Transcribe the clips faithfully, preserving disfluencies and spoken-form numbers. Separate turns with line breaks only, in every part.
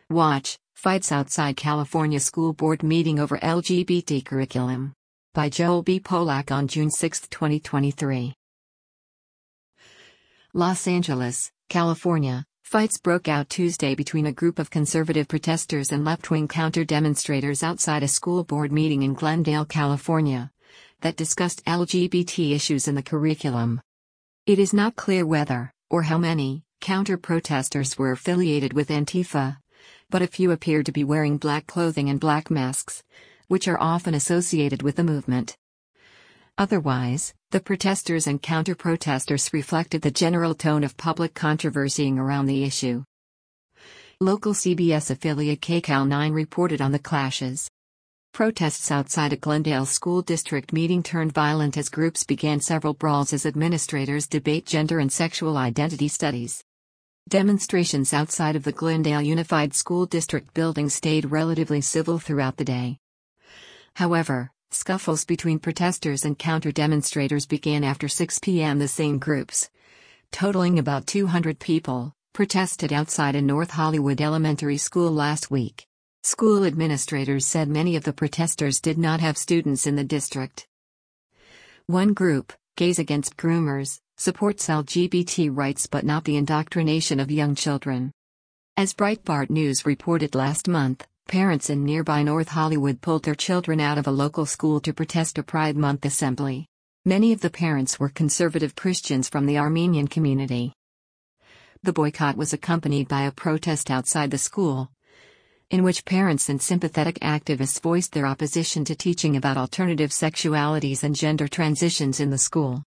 Watch, Fights Outside California School Board Meeting Over L G B T Curriculum. By Joel B. Polak on June sixth, twenty twenty-three. Los Angeles, California. Fights broke out Tuesday between a group of conservative protesters and left-wing counter-demonstrators outside a school board meeting in Glendale, California, that discussed L G B T issues in the curriculum. It is not clear whether, or how many, counter-protesters were affiliated with Antifa, but a few appeared to be wearing black clothing and black masks, which are often associated with the movement. Otherwise, the protesters and counter-protesters reflected the general tone of public controversy around the issue. Local C B S affiliate K C A L nine reported on the clashes. Protests outside a Glendale school district meeting turned violent as groups began several brawls as administrators debate gender and sexual identity studies. Demonstrations outside of the Glendale Unified School District building stayed relatively civil throughout the day. However, scuffles between protesters and counter-demonstrators began after six p m The same groups, totaling about two hundred people, protested outside a North Hollywood elementary school last week. School administrators said many of the protesters did not have students in the district. One group, Gays Against Groomers, supports L G B T rights but not the indoctrination of young children. As Breitbart News reported last month, parents in nearby North Hollywood pulled their children out of a local school to protest a Pride Month assembly. Many of the parents were conservative Christians from the Armenian community. The boycott was accompanied by a protest outside the school, in which parents and sympathetic activists voiced their opposition to teaching about alternative sexualities and gender transitions in the school.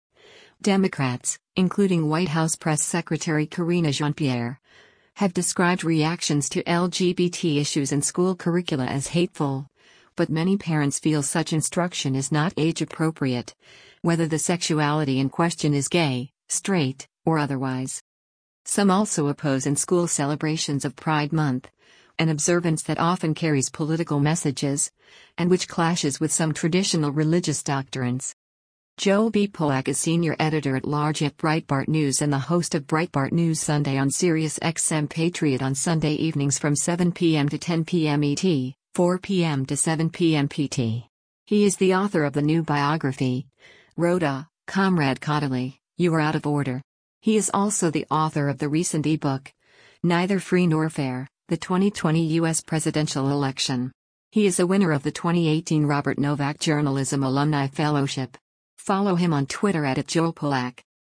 Democrats, including White House Press Secretary Karine Jean-Pierre, have described reactions to L G B T issues in school curricula as hateful, but many parents feel such instruction is not age-appropriate, whether the sexuality in question is gay, straight, or otherwise. Some also oppose in-school celebrations of Pride Month, an observance that often carries political messages, and which clashes with some traditional religious doctrines. Joel B. Polak is senior editor-at-large at Breitbart News and the host of Breitbart News Sunday on Sirius X M Patriot on Sunday evenings from seven p m to ten p m E T, four p m to seven p m P T. He is the author of the new biography, Rhoda, Comrade Caudalie, You Are Out of Order. He is also the author of the recent ebook, Neither Free Nor Fair, the twenty twenty U S Presidential Election. He is a winner of the twenty eighteen Robert Novak Journalism Alumni Fellowship. Follow him on Twitter at Joel Polak.